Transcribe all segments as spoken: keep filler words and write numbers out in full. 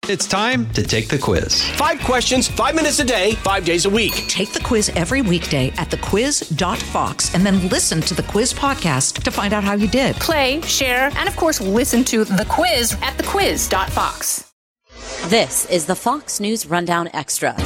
It's time to take the quiz. Five questions, five minutes a day, five days a week. Take the quiz every weekday at the quiz dot fox and then listen to the quiz podcast to find out how you did. Play, share, and of course, listen to the quiz at the quiz dot fox. This is the Fox News Rundown Extra.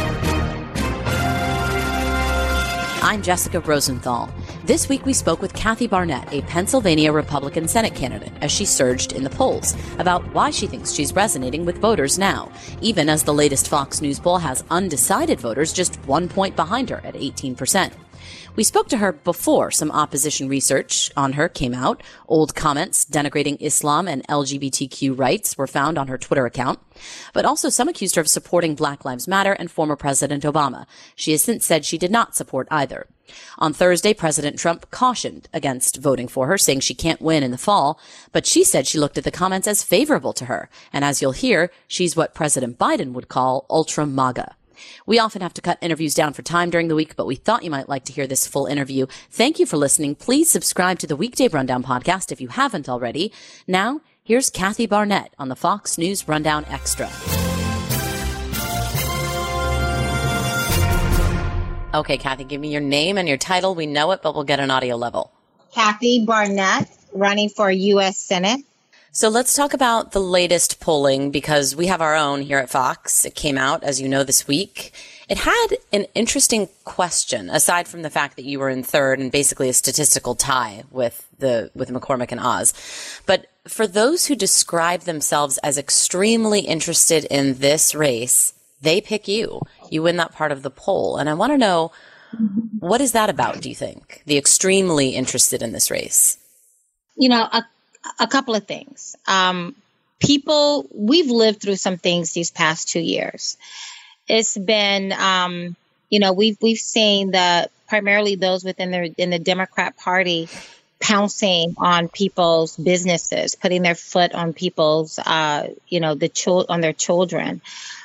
I'm Jessica Rosenthal. This week we spoke with Kathy Barnett, a Pennsylvania Republican Senate candidate, as she surged in the polls, about why she thinks she's resonating with voters now, even as the latest Fox News poll has undecided voters just one point behind her at eighteen percent. We spoke to her before some opposition research on her came out. Old comments denigrating Islam and L G B T Q rights were found on her Twitter account. But also some accused her of supporting Black Lives Matter and former President Obama. She has since said she did not support either. On Thursday, President Trump cautioned against voting for her, saying she can't win in the fall. But she said she looked at the comments as favorable to her. And as you'll hear, she's what President Biden would call ultra MAGA. We often have to cut interviews down for time during the week, but we thought you might like to hear this full interview. Thank you for listening. Please subscribe to the Weekday Rundown podcast if you haven't already. Now, here's Kathy Barnett on the Fox News Rundown Extra. Okay, Kathy, give me your name and your title. We know it, but we'll get an audio level. Kathy Barnett, running for U S Senate. So let's talk about the latest polling, because we have our own here at Fox. It came out, as you know, this week. It had an interesting question, aside from the fact that you were in third and basically a statistical tie with the with McCormick and Oz. But for those who describe themselves as extremely interested in this race, they pick you. You win that part of the poll. And I want to know, what is that about, do you think? The extremely interested in this race. You know, a A couple of things. Um, people, we've lived through some things these past two years. It's been, um, you know, we've we've seen the primarily those within the in the Democrat Party pouncing on people's businesses, putting their foot on people's, uh, you know, the chil- on their children,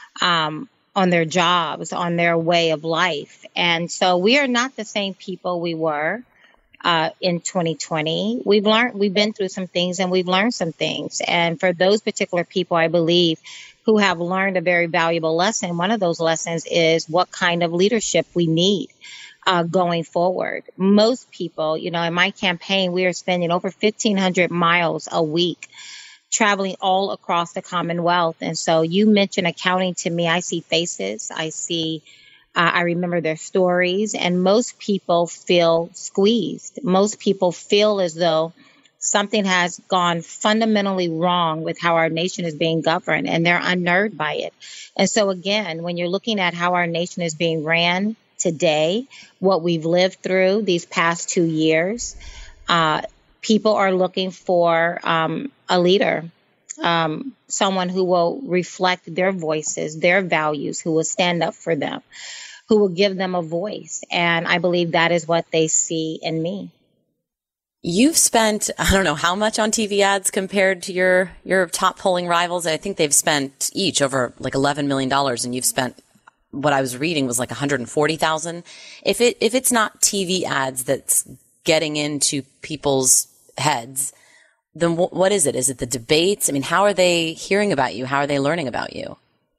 um, on their jobs, on their way of life, and so we are not the same people we were. Uh, in twenty twenty, we've learned, we've been through some things and we've learned some things. And for those particular people, I believe, who have learned a very valuable lesson, one of those lessons is what kind of leadership we need uh, going forward. Most people, you know, in my campaign, we are spending over fifteen hundred miles a week traveling all across the Commonwealth. And so you mentioned accounting to me. I see faces. I see Uh, I remember their stories, and most people feel squeezed. Most people feel as though something has gone fundamentally wrong with how our nation is being governed, and they're unnerved by it. And so, again, when you're looking at how our nation is being ran today, what we've lived through these past two years, uh, people are looking for um, a leader. Um, someone who will reflect their voices, their values, who will stand up for them, who will give them a voice. And I believe that is what they see in me. You've spent, I don't know how much on T V ads compared to your, your top polling rivals. I think they've spent each over like eleven million dollars, and you've spent, what I was reading was like one hundred forty thousand. If it, if it's not T V ads that's getting into people's heads, then w- what is it? Is it the debates? I mean, how are they hearing about you? How are they learning about you?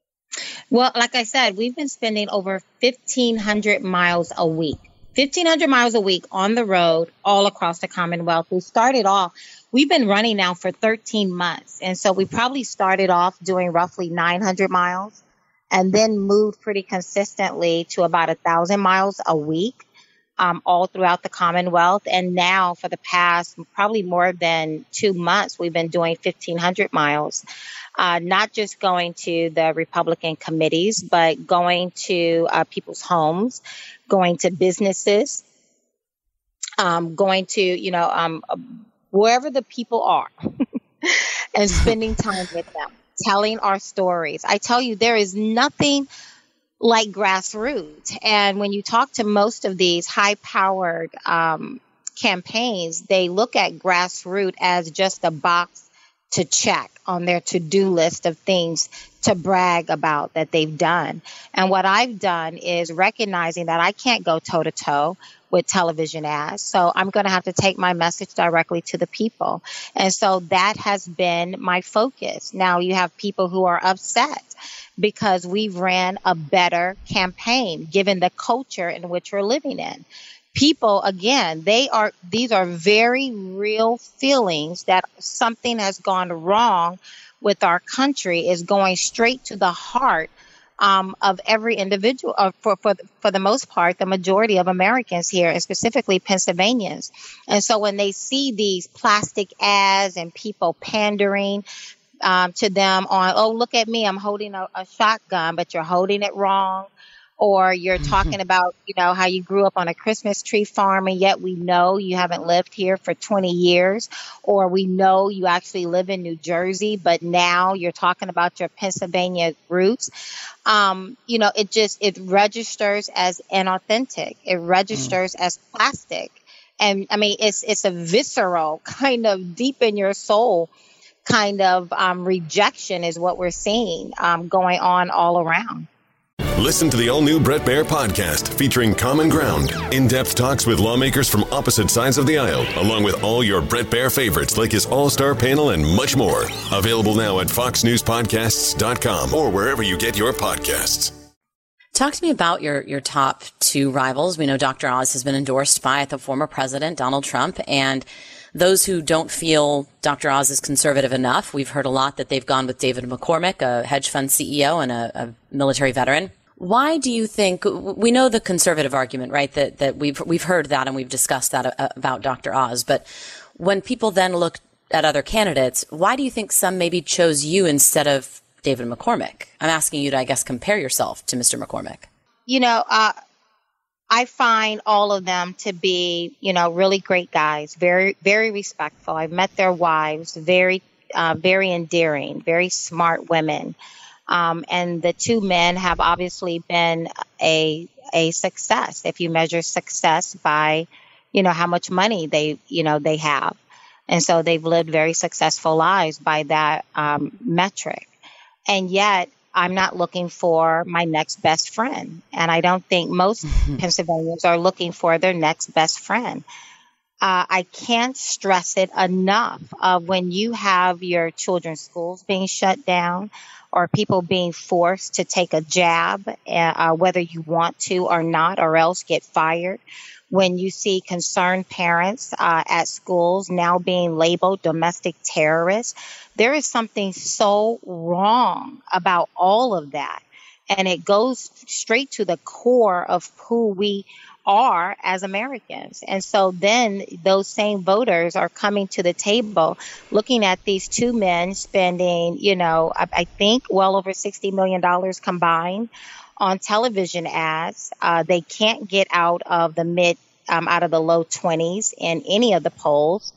Well, like I said, we've been spending over fifteen hundred miles a week, fifteen hundred miles a week on the road all across the Commonwealth. We started off, we've been running now for thirteen months. And so we probably started off doing roughly nine hundred miles and then moved pretty consistently to about one thousand miles a week. Um, all throughout the Commonwealth. And now for the past probably more than two months, we've been doing fifteen hundred miles, uh, not just going to the Republican committees, but going to uh, people's homes, going to businesses, um, going to, you know, um, wherever the people are and spending time with them, telling our stories. I tell you, there is nothing like grassroots. And when you talk to most of these high-powered um, campaigns, they look at grassroots as just a box to check on their to-do list of things to brag about that they've done. And what I've done is recognizing that I can't go toe-to-toe with television ads. So I'm going to have to take my message directly to the people. And so that has been my focus. Now you have people who are upset because we've ran a better campaign given the culture in which we're living in. People, again, they are, these are very real feelings that something has gone wrong with our country, is going straight to the heart um, of every individual, or for, for, for the most part, the majority of Americans here, and specifically Pennsylvanians. And so when they see these plastic ads and people pandering um, to them on, oh, look at me, I'm holding a, a shotgun, but you're holding it wrong. Or you're talking about, you know, how you grew up on a Christmas tree farm, and yet we know you haven't lived here for twenty years. Or we know you actually live in New Jersey, but now you're talking about your Pennsylvania roots. Um, you know, it just, it registers as inauthentic. It registers mm. as plastic. And I mean, it's, it's a visceral kind of deep in your soul kind of um, rejection is what we're seeing um, going on all around. Listen to the all-new Bret Baier podcast featuring Common Ground, in-depth talks with lawmakers from opposite sides of the aisle, along with all your Bret Baier favorites like his all-star panel and much more. Available now at fox news podcasts dot com or wherever you get your podcasts. Talk to me about your, your top two rivals. We know Doctor Oz has been endorsed by the former president, Donald Trump, and those who don't feel Doctor Oz is conservative enough, we've heard a lot that they've gone with David McCormick, a hedge fund C E O and a, a military veteran. Why do you think, we know the conservative argument, right, that, that we've, we've heard that and we've discussed that about Doctor Oz, but when people then look at other candidates, why do you think some maybe chose you instead of David McCormick? I'm asking you to, I guess, compare yourself to Mister McCormick. You know, uh, I find all of them to be, you know, really great guys, very, very respectful. I've met their wives, very, uh, very endearing, very smart women. Um, and the two men have obviously been a a success if you measure success by, you know, how much money they, you know, they have. And so they've lived very successful lives by that um, metric. And yet I'm not looking for my next best friend. And I don't think most mm-hmm. Pennsylvanians are looking for their next best friend. Uh, I can't stress it enough. Uh, when you have your children's schools being shut down, or people being forced to take a jab, uh, whether you want to or not, or else get fired. When you see concerned parents uh, at schools now being labeled domestic terrorists, there is something so wrong about all of that. And it goes straight to the core of who we are as Americans. And so then those same voters are coming to the table looking at these two men spending, you know, I, I think well over sixty million dollars combined on television ads. Uh, they can't get out of the mid, um, out of the low twenties in any of the polls.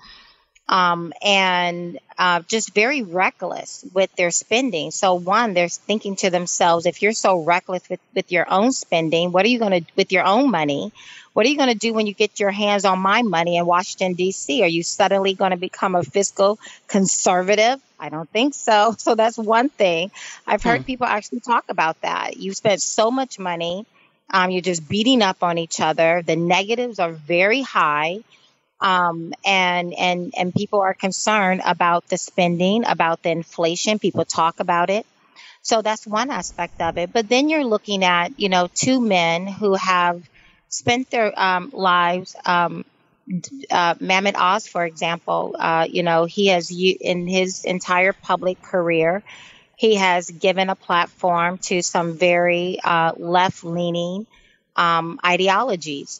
Um, and uh, just very reckless with their spending. So one, they're thinking to themselves, if you're so reckless with, with your own spending, what are you going to, with your own money, what are you going to do when you get your hands on my money in Washington, D C? Are you suddenly going to become a fiscal conservative? I don't think so. So that's one thing. I've heard hmm. people actually talk about that. You spent so much money. Um, you're just beating up on each other. The negatives are very high. Um, and, and, and people are concerned about the spending, about the inflation. People talk about it. So that's one aspect of it. But then you're looking at, you know, two men who have spent their um, lives, um, uh, Mehmet Oz, for example, uh, you know, he has, in his entire public career, he has given a platform to some very uh, left-leaning um, ideologies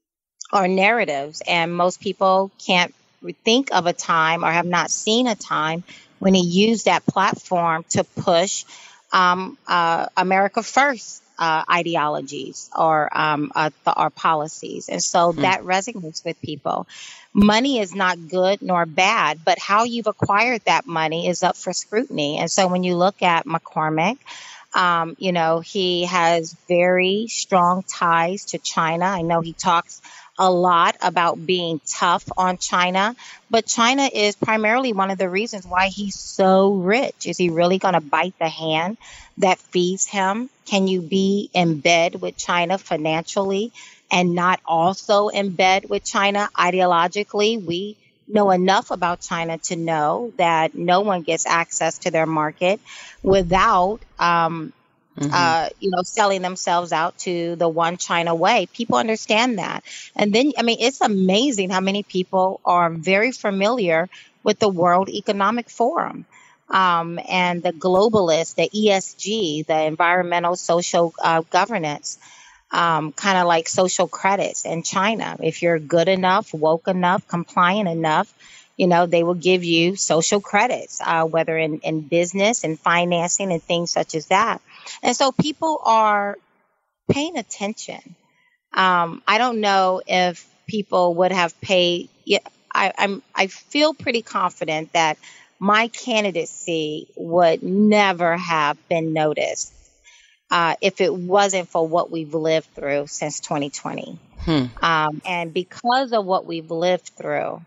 or narratives. And most people can't think of a time or have not seen a time when he used that platform to push um, uh, America First uh, ideologies or um, uh, th- or policies. And so mm-hmm. that resonates with people. Money is not good nor bad, but how you've acquired that money is up for scrutiny. And so when you look at McCormick, Um, you know, he has very strong ties to China. I know he talks a lot about being tough on China, but China is primarily one of the reasons why he's so rich. Is he really going to bite the hand that feeds him? Can you be in bed with China financially and not also in bed with China ideologically? We know enough about China to know that no one gets access to their market without um, Mm-hmm. Uh, you know, selling themselves out to the one China way. People understand that. And then, I mean, it's amazing how many people are very familiar with the World Economic Forum um, and the globalists, the E S G, the environmental social uh, governance, um, kind of like social credits in China. If you're good enough, woke enough, compliant enough, you know, they will give you social credits, uh, whether in, in business and financing and things such as that. And so people are paying attention. Um, I don't know if people would have paid. Yeah, I, I'm, I feel pretty confident that my candidacy would never have been noticed uh, if it wasn't for what we've lived through since twenty twenty. Hmm. Um, and because of what we've lived through,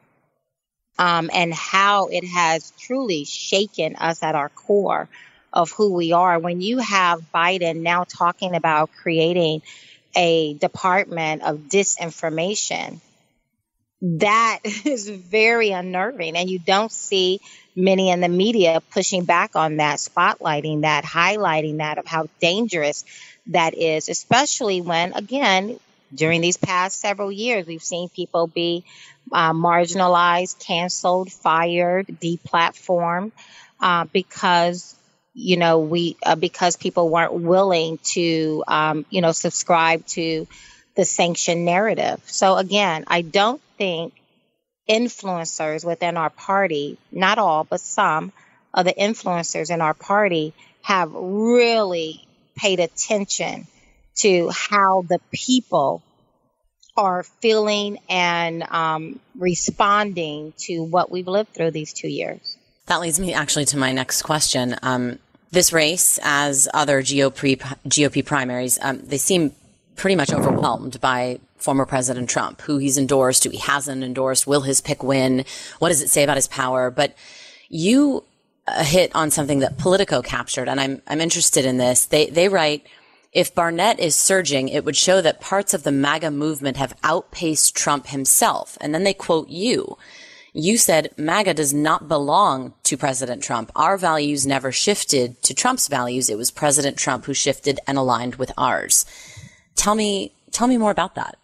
Um, and how it has truly shaken us at our core of who we are. When you have Biden now talking about creating a department of disinformation, that is very unnerving. And you don't see many in the media pushing back on that, spotlighting that, highlighting that, of how dangerous that is, especially when, again, during these past several years, we've seen people be uh, marginalized, canceled, fired, deplatformed uh, because, you know, we uh, because people weren't willing to, um, you know, subscribe to the sanctioned narrative. So again, I don't think influencers within our party, not all, but some of the influencers in our party have really paid attention to how the people are feeling and um, responding to what we've lived through these two years. That leads me actually to my next question. Um, this race, as other G O P, G O P primaries, um, they seem pretty much overwhelmed by former President Trump, who he's endorsed, who he hasn't endorsed. Will his pick win? What does it say about his power? But you uh, hit on something that Politico captured, and I'm I'm interested in this. They they write, if Barnett is surging, it would show that parts of the MAGA movement have outpaced Trump himself. And then they quote you. You said, MAGA does not belong to President Trump. Our values never shifted to Trump's values. It was President Trump who shifted and aligned with ours. Tell me, tell me more about that.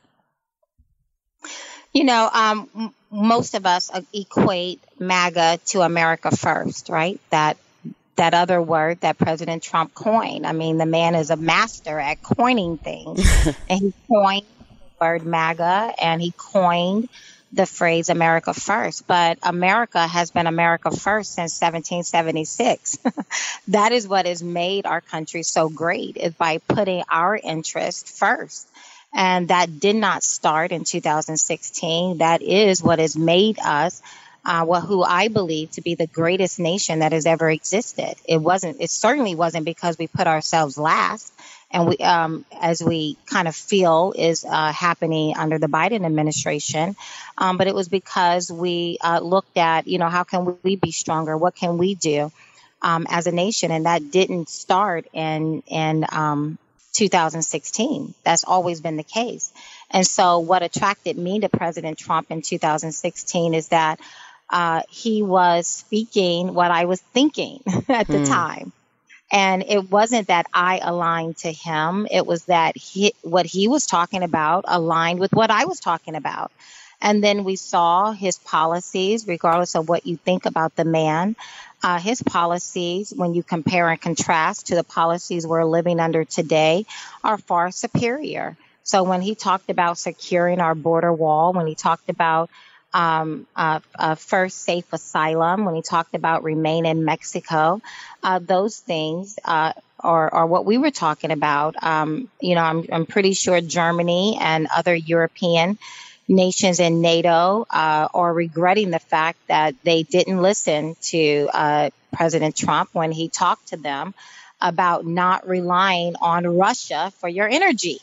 You know, um, m- most of us equate MAGA to America First, right? That that other word that President Trump coined. I mean, the man is a master at coining things. And he coined the word MAGA, and he coined the phrase America First. But America has been America First since seventeen seventy-six. That is what has made our country so great, is by putting our interest first. And that did not start in two thousand sixteen. That is what has made us Uh, well, who I believe to be the greatest nation that has ever existed. It wasn't, it certainly wasn't because we put ourselves last, and we, um, as we kind of feel is uh, happening under the Biden administration. Um, but it was because we uh, looked at, you know, how can we be stronger? What can we do um, as a nation? And that didn't start in in um, two thousand sixteen. That's always been the case. And so, what attracted me to President Trump in two thousand sixteen is that Uh, he was speaking what I was thinking at the mm. time. And it wasn't that I aligned to him. It was that he, what he was talking about aligned with what I was talking about. And then we saw his policies, regardless of what you think about the man, uh, his policies, when you compare and contrast to the policies we're living under today, are far superior. So when he talked about securing our border wall, when he talked about Um, uh, uh, first safe asylum, when he talked about remain in Mexico, uh, those things uh, are, are what we were talking about. Um, you know, I'm, I'm pretty sure Germany and other European nations in NATO uh, are regretting the fact that they didn't listen to uh, President Trump when he talked to them about not relying on Russia for your energy.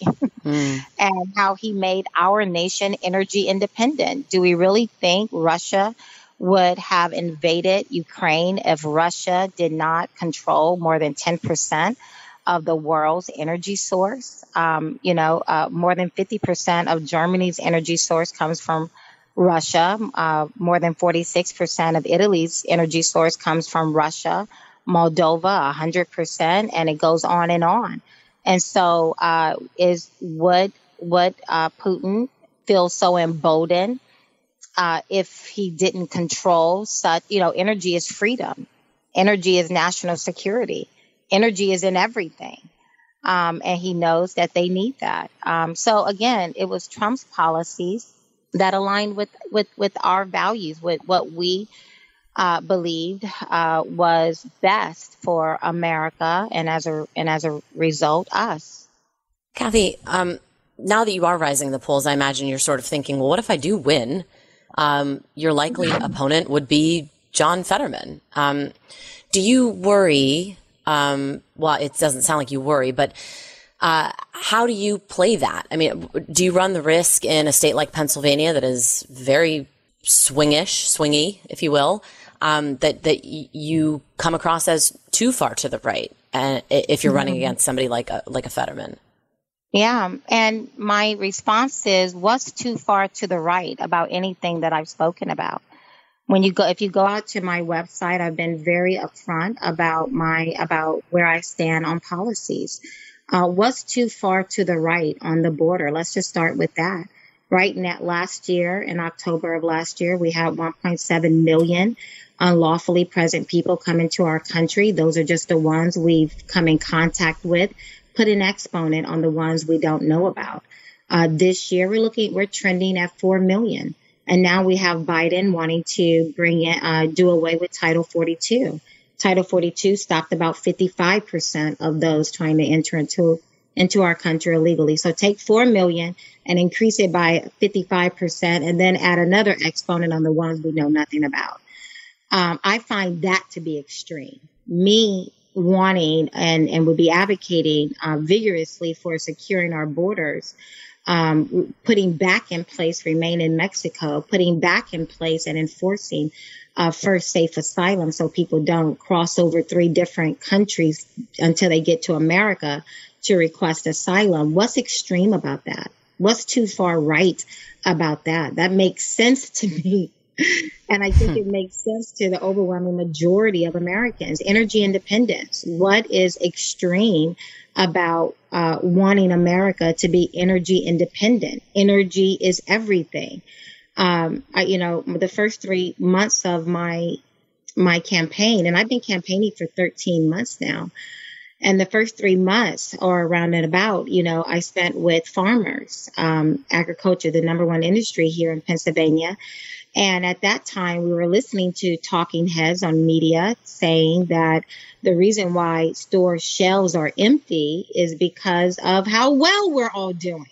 mm. and how he made our nation energy independent. Do we really think Russia would have invaded Ukraine if Russia did not control more than ten percent of the world's energy source? Um, you know, uh, more than fifty percent of Germany's energy source comes from Russia. Uh, more than forty-six percent of Italy's energy source comes from Russia. Moldova, one hundred percent, and it goes on and on. And so uh, is would, would uh, Putin feel so emboldened uh, if he didn't control such, you know, energy is freedom. Energy is national security. Energy is in everything. Um, and he knows that they need that. Um, so again, it was Trump's policies that aligned with, with, with our values, with what we uh, believed uh, was best for America, and as a and as a result, us. Kathy, um, now that you are rising the polls, I imagine you're sort of thinking, well, what if I do win? Um, your likely opponent would be John Fetterman. Um, do you worry? Um, well, it doesn't sound like you worry, but uh, how do you play that? I mean, do you run the risk in a state like Pennsylvania that is very swingish, swingy, if you will, um, that that y- you come across as too far to the right, and if you're mm-hmm. running against somebody like a like a Fetterman? Yeah, and my response is, what's too far to the right about anything that I've spoken about? When you go, if you go out to my website, I've been very upfront about my about where I stand on policies. Uh, what's too far to the right on the border? Let's just start with that. Right now, last year, in October of last year, we had one point seven million unlawfully present people come into our country. Those are just the ones we've come in contact with. Put an exponent on the ones we don't know about. Uh, this year, we're looking, we're trending at four million. And now we have Biden wanting to bring in, uh, do away with Title forty-two. Title forty-two stopped about fifty-five percent of those trying to enter into into our country illegally. So take four million and increase it by fifty-five percent, and then add another exponent on the ones we know nothing about. Um, I find that to be extreme. Me wanting and, and would be advocating uh, vigorously for securing our borders, um, putting back in place Remain in Mexico, putting back in place and enforcing uh, first safe asylum so people don't cross over three different countries until they get to America to request asylum. What's extreme about that? What's too far right about that? That makes sense to me. And I think it makes sense to the overwhelming majority of Americans. Energy independence. What is extreme about uh, wanting America to be energy independent? Energy is everything. Um, I, you know, the first three months of my my campaign, and I've been campaigning for thirteen months now. And the first three months or around and about, you know, I spent with farmers, um, agriculture, the number one industry here in Pennsylvania. And at that time, we were listening to talking heads on media saying that the reason why store shelves are empty is because of how well we're all doing.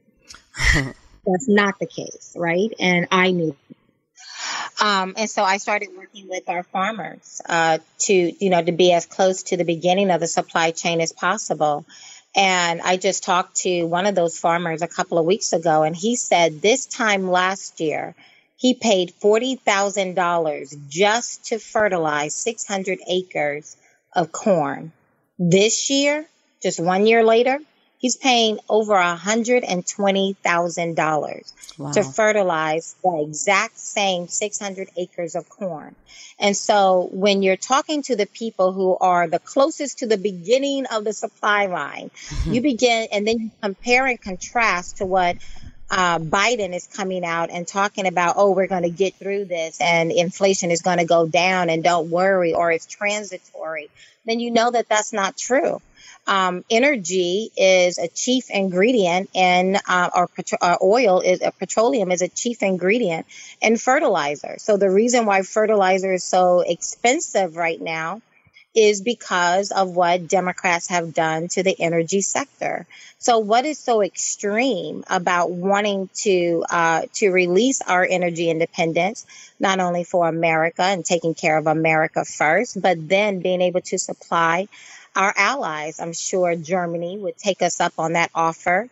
That's not the case, right? And I knew. Um, and so I started working with our farmers uh, to, you know, to be as close to the beginning of the supply chain as possible. And I just talked to one of those farmers a couple of weeks ago, and he said this time last year, he paid forty thousand dollars just to fertilize six hundred acres of corn. This year, just one year later, he's paying over one hundred twenty thousand dollars wow. to fertilize the exact same six hundred acres of corn. And so when you're talking to the people who are the closest to the beginning of the supply line, mm-hmm. you begin, and then you compare and contrast to what Uh, Biden is coming out and talking about, oh, we're going to get through this and inflation is going to go down and don't worry, or it's transitory, then you know that that's not true. Um, energy is a chief ingredient in, uh, or petro- uh, oil is, uh, petroleum is a chief ingredient in fertilizer. So the reason why fertilizer is so expensive right now is because of what Democrats have done to the energy sector. So what is so extreme about wanting to uh, to release our energy independence, not only for America and taking care of America first, but then being able to supply our allies? I'm sure Germany would take us up on that offer.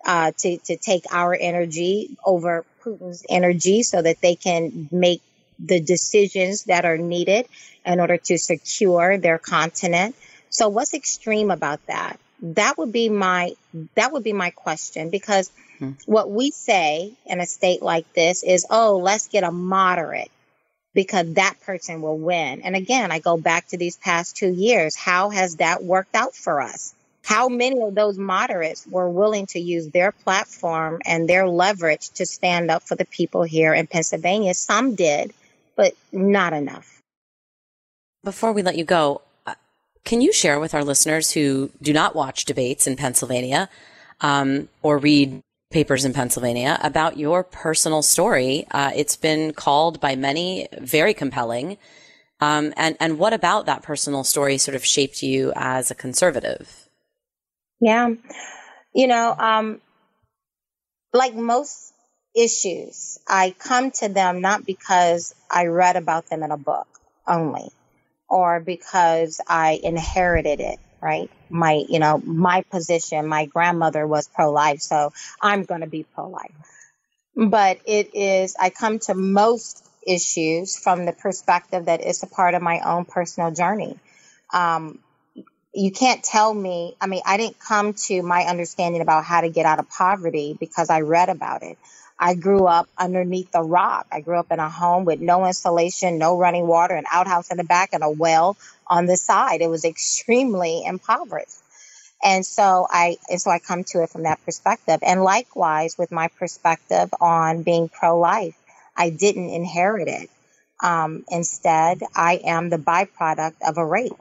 uh, to, to take our energy over Putin's energy so that they can make the decisions that are needed in order to secure their continent. So what's extreme about that? That would be my that would be my question, because hmm. what we say in a state like this is, oh, let's get a moderate because that person will win. And again, I go back to these past two years. How has that worked out for us? How many of those moderates were willing to use their platform and their leverage to stand up for the people here in Pennsylvania? Some did, but not enough. Before we let you go, can you share with our listeners who do not watch debates in Pennsylvania um, or read papers in Pennsylvania about your personal story? Uh, it's been called by many very compelling. Um, and, and what about that personal story sort of shaped you as a conservative? Yeah. You know, um, like most issues, I come to them not because I read about them in a book only, or because I inherited it, right? My, you know, my position, my grandmother was pro-life, so I'm going to be pro-life. But it is, I come to most issues from the perspective that it's a part of my own personal journey. Um, you can't tell me, I mean, I didn't come to my understanding about how to get out of poverty because I read about it. I grew up underneath a rock. I grew up in a home with no insulation, no running water, an outhouse in the back, and a well on the side. It was extremely impoverished. And so I, and so I come to it from that perspective. And likewise, with my perspective on being pro-life, I didn't inherit it. Um, instead, I am the byproduct of a rape.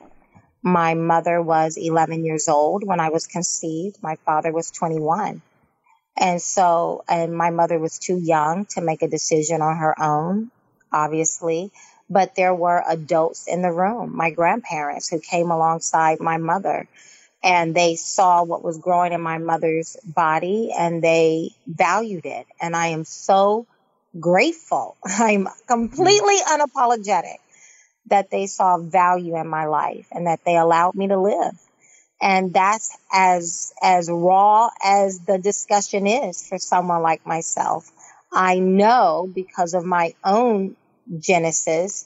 My mother was eleven years old when I was conceived. My father was twenty-one. And so, and my mother was too young to make a decision on her own, obviously. But there were adults in the room, my grandparents, who came alongside my mother. And they saw what was growing in my mother's body and they valued it. And I am so grateful. I'm completely unapologetic that they saw value in my life and that they allowed me to live. And that's as as raw as the discussion is for someone like myself. I know because of my own genesis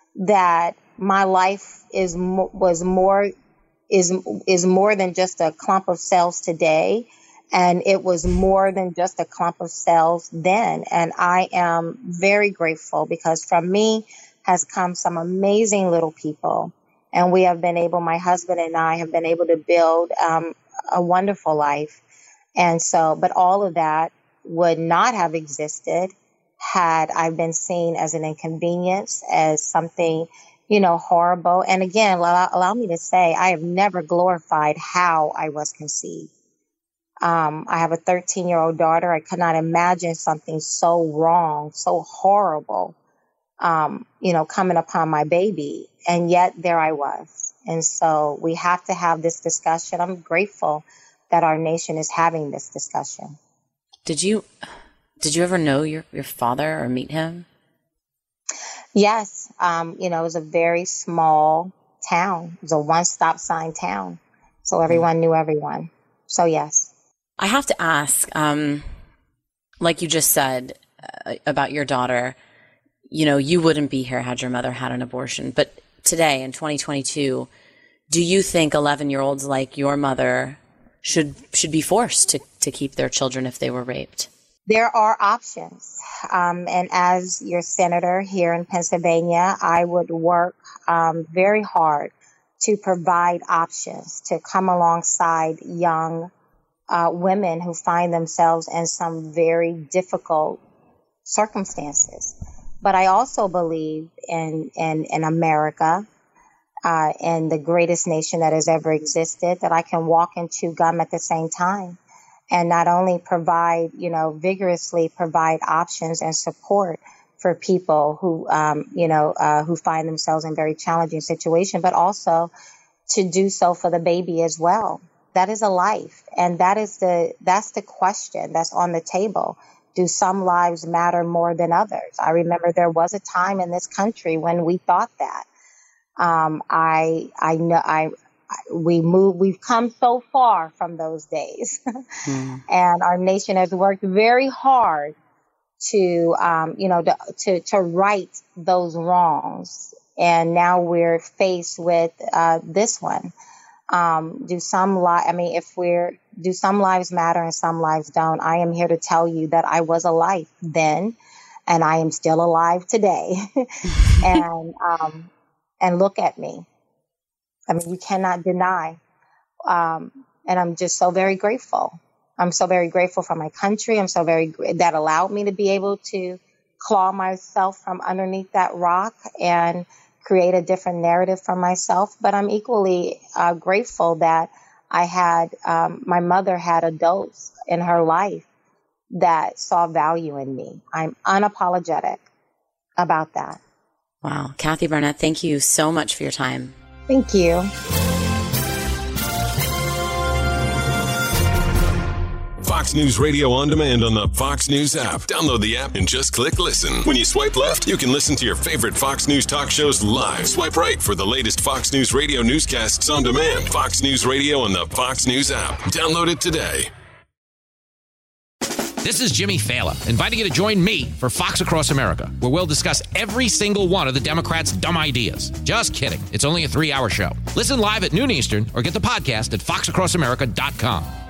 that my life is was more is is more than just a clump of cells today, and it was more than just a clump of cells then. And I am very grateful because from me has come some amazing little people. And we have been able, my husband and I have been able to build um, a wonderful life. And so, but all of that would not have existed had I been seen as an inconvenience, as something, you know, horrible. And again, allow, allow me to say, I have never glorified how I was conceived. Um, I have a thirteen-year-old daughter. I could not imagine something so wrong, so horrible, um, you know, coming upon my baby. And yet there I was. And so we have to have this discussion. I'm grateful that our nation is having this discussion. Did you, did you ever know your, your father or meet him? Yes. Um, you know, it was a very small town. It was a one stop sign town. So everyone mm. knew everyone. So yes. I have to ask, um, like you just said uh, about your daughter, you know, you wouldn't be here had your mother had an abortion. But today in twenty twenty-two, do you think eleven-year-olds like your mother should should be forced to, to keep their children if they were raped? There are options. Um, and as your senator here in Pennsylvania, I would work um, very hard to provide options to come alongside young uh, women who find themselves in some very difficult circumstances. But I also believe in, in, in America, uh, and the greatest nation that has ever existed, that I can walk and chew gum at the same time and not only provide, you know, vigorously provide options and support for people who, um, you know, uh, who find themselves in very challenging situations, but also to do so for the baby as well. That is a life. And that is the, that's the question that's on the table. Do some lives matter more than others? I remember there was a time in this country when we thought that. Um, I, I know, I, we move, we've come so far from those days. mm. And our nation has worked very hard to, um, you know, to, to, to right those wrongs. And now we're faced with uh, this one. Um, do some li- I mean, if we're, do some lives matter and some lives don't? I am here to tell you that I was alive then, and I am still alive today. and, um, and look at me. I mean, you cannot deny. Um, and I'm just so very grateful. I'm so very grateful for my country. I'm so very, that allowed me to be able to claw myself from underneath that rock and create a different narrative for myself. But I'm equally uh, grateful that I had, um, my mother had adults in her life that saw value in me. I'm unapologetic about that. Wow. Kathy Barnett, thank you so much for your time. Thank you. Fox News Radio on demand on the Fox News app. Download the app and just click listen. When you swipe left, you can listen to your favorite Fox News talk shows live. Swipe right for the latest Fox News Radio newscasts on demand. Fox News Radio on the Fox News app. Download it today. This is Jimmy Fallon, inviting you to join me for Fox Across America, where we'll discuss every single one of the Democrats' dumb ideas. Just kidding. It's only a three-hour show. Listen live at noon Eastern or get the podcast at fox across america dot com.